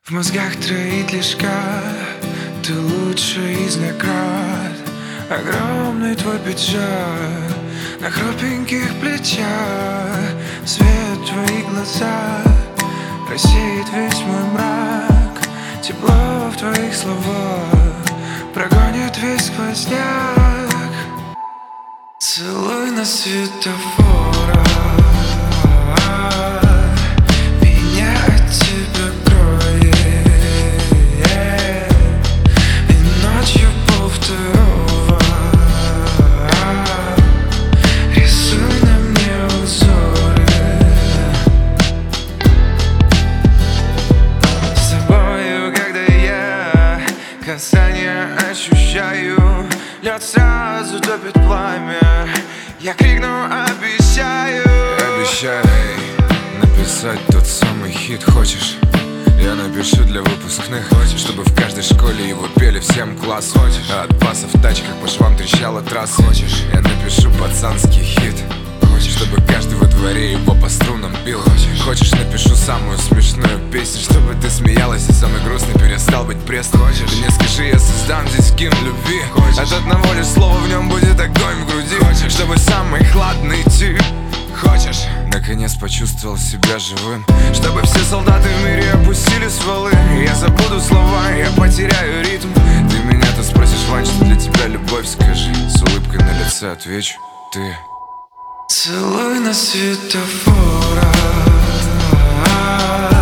В мозгах троит лишка, ты лучший из наград. Огромный твой пиджак на хрупеньких плечах. Свет в твоих глазах рассеет весь мой мрак. Тепло в твоих словах прогонит весь сквозняк. Целуй на светофорах, меня от тебя кроет, и ночью полвторого рисуй на мне узоры. С тобою, когда я касание ощущаю, лед сразу топит пламя. Я крикну, обещаю. Обещай написать тот самый хит. Хочешь? Я напишу для выпускных. Хочешь? Чтобы в каждой школе его пели всем класс. Хочешь? А от басов в тачках по швам трещала трасса. Хочешь? Я напишу пацанский хит. Хочешь? Чтобы каждый во дворе его по струнам бил. Хочешь? Хочешь? Напишу самую смешную песню, чтобы ты смеялась и самый грустный перестал быть пресным. Хочешь? Ты мне скажи, я создам здесь гимн любви. Хочешь? От одного лишь слова в нем будет огонь в груди. Хочешь? Чтобы самый хладный тип. Хочешь? Наконец почувствовал себя живым. Чтобы все солдаты в мире опустили стволы. Я забуду слова, я потеряю ритм. Ты меня-то спросишь, Вань, что для тебя любовь? Скажи, с улыбкой на лице отвечу, ты. Целуй на светофорах.